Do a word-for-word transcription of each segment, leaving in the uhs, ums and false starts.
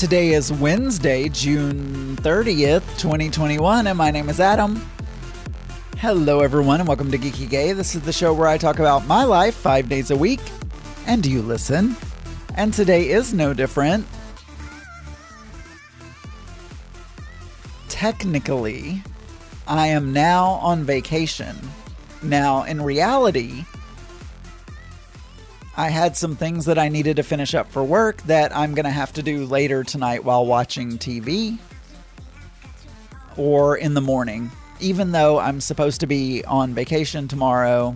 Today is Wednesday, June thirtieth, twenty twenty-one, and my name is Adam. Hello, everyone, and welcome to Geeky Gay. This is the show where I talk about my life five days a week, and you listen. And today is no different. Technically, I am now on vacation. Now, in reality, I had some things that I needed to finish up for work that I'm going to have to do later tonight while watching T V or in the morning. Even though I'm supposed to be on vacation tomorrow,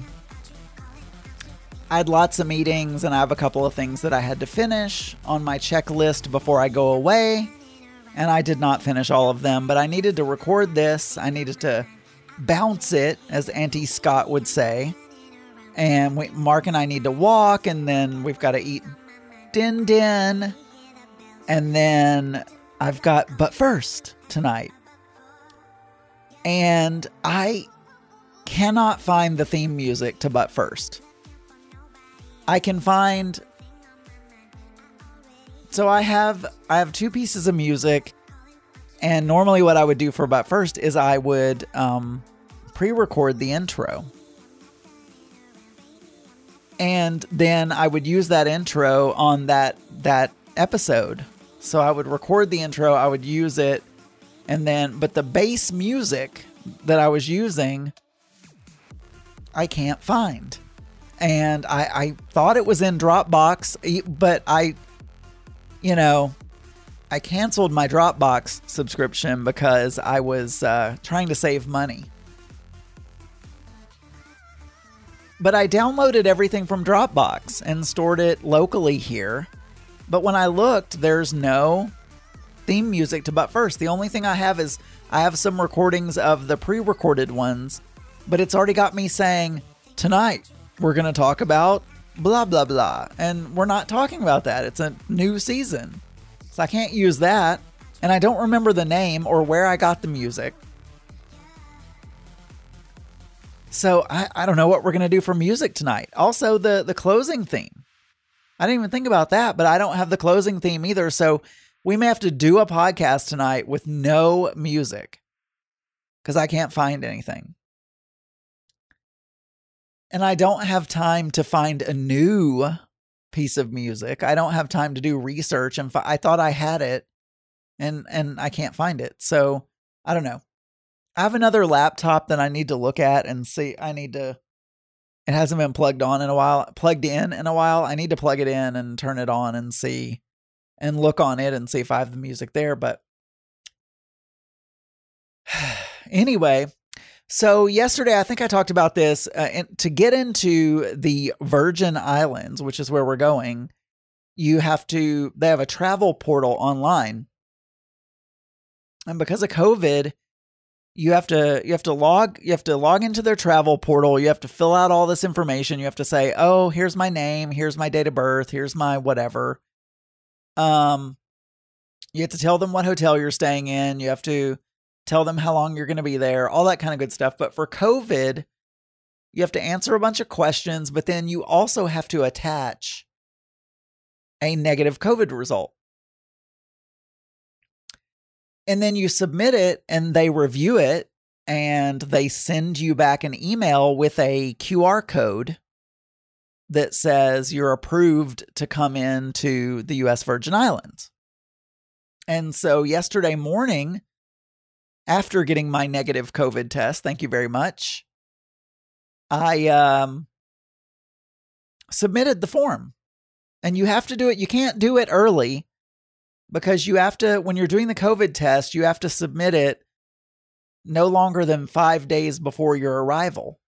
I had lots of meetings and I have a couple of things that I had to finish on my checklist before I go away. And I did not finish all of them, but I needed to record this. I needed to bounce it, as Auntie Scott would say. And we, Mark and I need to walk, and then we've got to eat din din. And then I've got But First tonight. And I cannot find the theme music to But First. I can find... So I have I have two pieces of music, and normally what I would do for But First is I would um, pre-record the intro. And then I would use that intro on that that episode. So I would record the intro, I would use it, and then, but the bass music that I was using, I can't find. And I, I thought it was in Dropbox, but I, you know, I canceled my Dropbox subscription because I was uh, trying to save money. But I downloaded everything from Dropbox and stored it locally here. But when I looked, there's no theme music to But First. The only thing I have is I have some recordings of the pre-recorded ones, but it's already got me saying, tonight we're going to talk about blah, blah, blah. And we're not talking about that. It's a new season. So I can't use that. And I don't remember the name or where I got the music. So I, I don't know what we're going to do for music tonight. Also, the, the closing theme. I didn't even think about that, but I don't have the closing theme either. So we may have to do a podcast tonight with no music because I can't find anything. And I don't have time to find a new piece of music. I don't have time to do research. And fi- I thought I had it and, and I can't find it. So I don't know. I have another laptop that I need to look at and see. I need to, it hasn't been plugged on in a while, plugged in in a while. I need to plug it in and turn it on and see, and look on it and see if I have the music there. But anyway, so yesterday, I think I talked about this, uh, and to get into the Virgin Islands, which is where we're going, you have to, they have a travel portal online. And because of COVID, You have to you have to log you have to log into their travel portal. You have to fill out all this information. You have to say, "Oh, here's my name, here's my date of birth, here's my whatever." Um you have to tell them what hotel you're staying in. You have to tell them how long you're going to be there, all that kind of good stuff. But for COVID, you have to answer a bunch of questions, but then you also have to attach a negative COVID result. And then you submit it and they review it and they send you back an email with a Q R code that says you're approved to come into the U S Virgin Islands. And so yesterday morning, after getting my negative COVID test, thank you very much, I um, submitted the form. And you have to do it. You can't do it early. Because you have to, when you're doing the COVID test, you have to submit it no longer than five days before your arrival.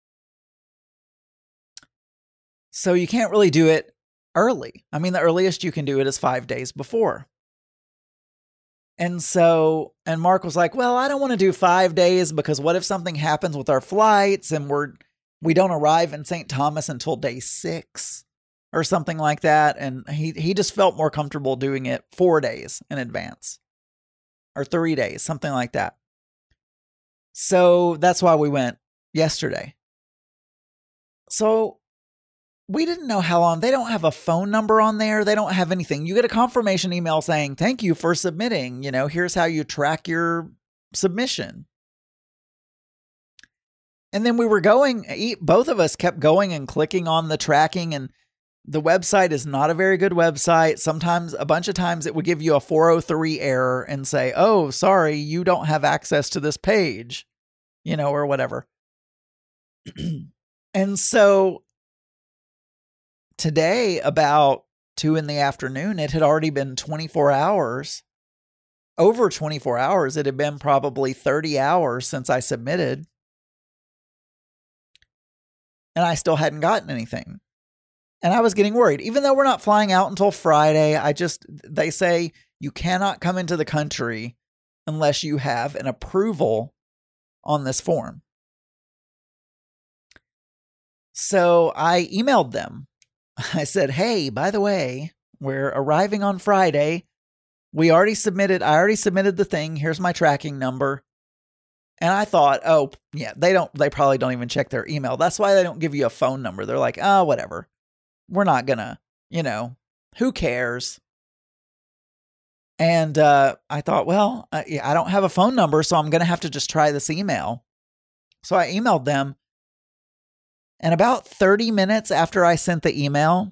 So you can't really do it early. I mean, the earliest you can do it is five days before. And so, and Mark was like, well, I don't want to do five days because what if something happens with our flights and we're, we don't arrive in Saint Thomas until day six? Or something like that. And he, he just felt more comfortable doing it four days in advance. Or three days, something like that. So that's why we went yesterday. So we didn't know how long. They don't have a phone number on there. They don't have anything. You get a confirmation email saying, thank you for submitting. You know, here's how you track your submission. And then we were going, both of us kept going and clicking on the tracking, and the website is not a very good website. Sometimes, a bunch of times, it would give you a four oh three error and say, oh, sorry, you don't have access to this page, you know, or whatever. And so today, about two in the afternoon, it had already been twenty-four hours, over twenty-four hours. It had been probably thirty hours since I submitted. And I still hadn't gotten anything. And I was getting worried. Even though we're not flying out until Friday, I just, they say you cannot come into the country unless you have an approval on this form. So I emailed them. I said, hey, by the way, we're arriving on Friday. We already submitted, I already submitted the thing. Here's my tracking number. And I thought, oh, yeah, they don't, they probably don't even check their email. That's why they don't give you a phone number. They're like, oh, whatever. We're not gonna, you know, who cares? And uh, I thought, well, uh, yeah, I don't have a phone number, so I'm going to have to just try this email. So I emailed them. And about thirty minutes after I sent the email,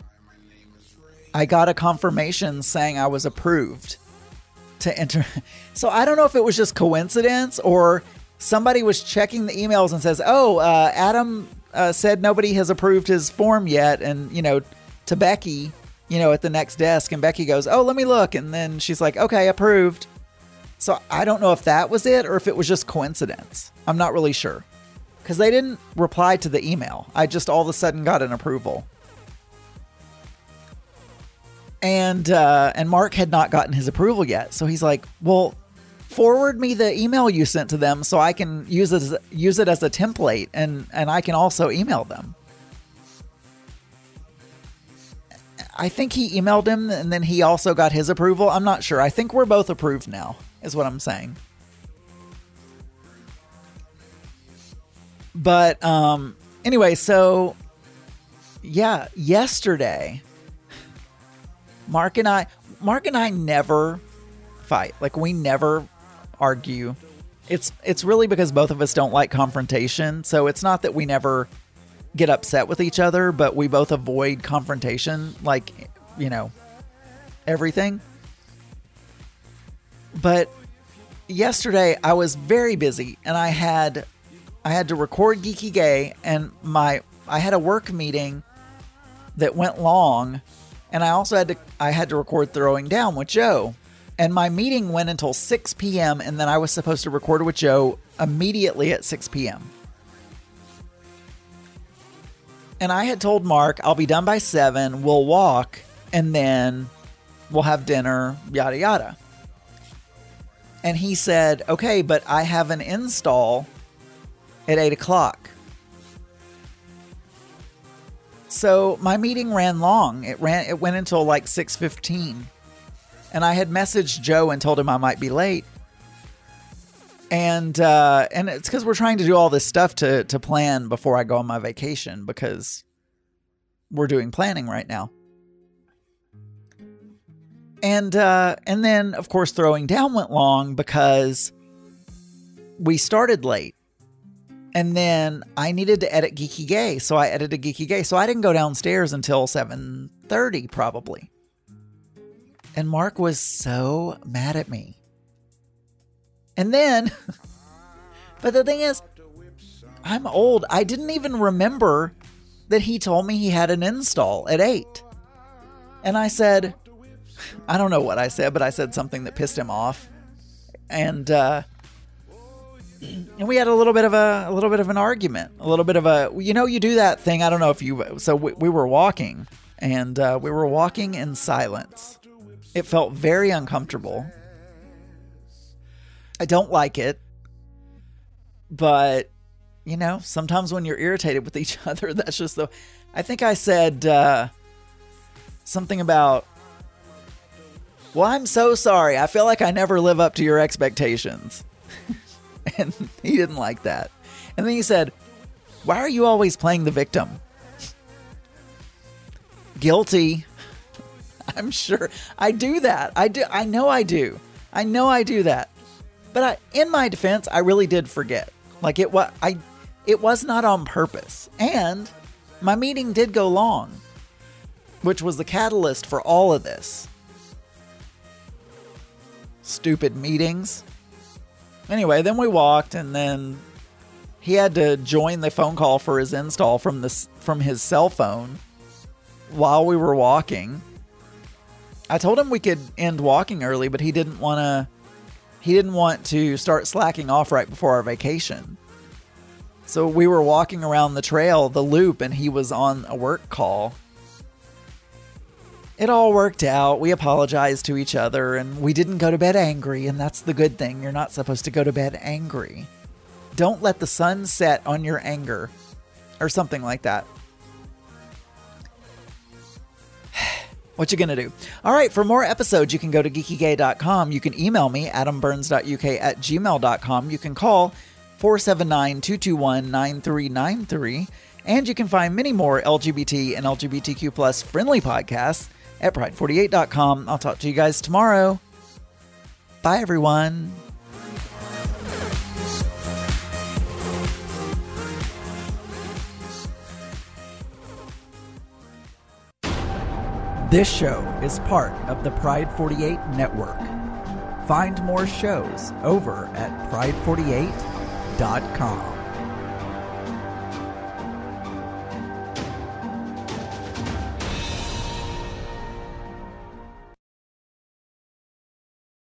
I got a confirmation saying I was approved to enter. So I don't know if it was just coincidence or somebody was checking the emails and says, oh, uh, Adam uh, said nobody has approved his form yet. And, you know, to Becky, you know, at the next desk, and Becky goes, oh, let me look. And then she's like, okay, approved. So I don't know if that was it or if it was just coincidence. I'm not really sure because they didn't reply to the email. I just all of a sudden got an approval. And uh, and Mark had not gotten his approval yet. So he's like, well, forward me the email you sent to them so I can use it as, use it as a template, and, and I can also email them. I think he emailed him and then he also got his approval. I'm not sure. I think we're both approved now, is what I'm saying. But um, anyway, so yeah, yesterday, Mark and I, Mark and I never fight. Like, we never argue. It's it's really because both of us don't like confrontation. So it's not that we never get upset with each other, but we both avoid confrontation, like, you know, everything. But yesterday I was very busy and I had I had to record Geeky Gay, and my I had a work meeting that went long, and I also had to I had to record Throwing Down with Joe. And my meeting went until six p.m. and then I was supposed to record with Joe immediately at six p.m. And I had told Mark, I'll be done by seven, we'll walk, and then we'll have dinner, yada, yada. And he said, okay, but I have an install at eight o'clock. So my meeting ran long. It ran. It went until like six fifteen. And I had messaged Joe and told him I might be late. And uh, and it's because we're trying to do all this stuff to to plan before I go on my vacation, because we're doing planning right now. And uh, and then, of course, Throwing Down went long because we started late. And then I needed to edit Geeky Gay, so I edited Geeky Gay. So I didn't go downstairs until seven thirty probably. And Mark was so mad at me. And then, but the thing is, I'm old. I didn't even remember that he told me he had an install at eight. And I said, I don't know what I said, but I said something that pissed him off. And, uh, and we had a little bit of a, a little bit of an argument, a little bit of a, you know, you do that thing. I don't know if you, so we, we were walking and, uh, we were walking in silence. It felt very uncomfortable. I don't like it, but you know, sometimes when you're irritated with each other, that's just the, I think I said, uh, something about, well, I'm so sorry. I feel like I never live up to your expectations. And he didn't like that. And then he said, why are you always playing the victim? Guilty. I'm sure I do that. I do. I know I do. I know I do that. But I, in my defense, I really did forget. Like it was, I, it was not on purpose. And my meeting did go long, which was the catalyst for all of this. Stupid meetings. Anyway, then we walked, and then he had to join the phone call for his install from this from his cell phone while we were walking. I told him we could end walking early, but he didn't want to he didn't want to start slacking off right before our vacation. So we were walking around the trail, the loop, and he was on a work call. It all worked out. We apologized to each other, and we didn't go to bed angry, and that's the good thing. You're not supposed to go to bed angry. Don't let the sun set on your anger, or something like that. What you gonna do? All right, for more episodes, you can go to geeky gay dot com. You can email me, adam burns dot u k at gmail dot com. You can call four seven nine, two two one, nine three nine three. And you can find many more L G B T and L G B T Q plus friendly podcasts at pride forty-eight dot com. I'll talk to you guys tomorrow. Bye, everyone. This show is part of the Pride forty-eight network. Find more shows over at pride forty-eight dot com.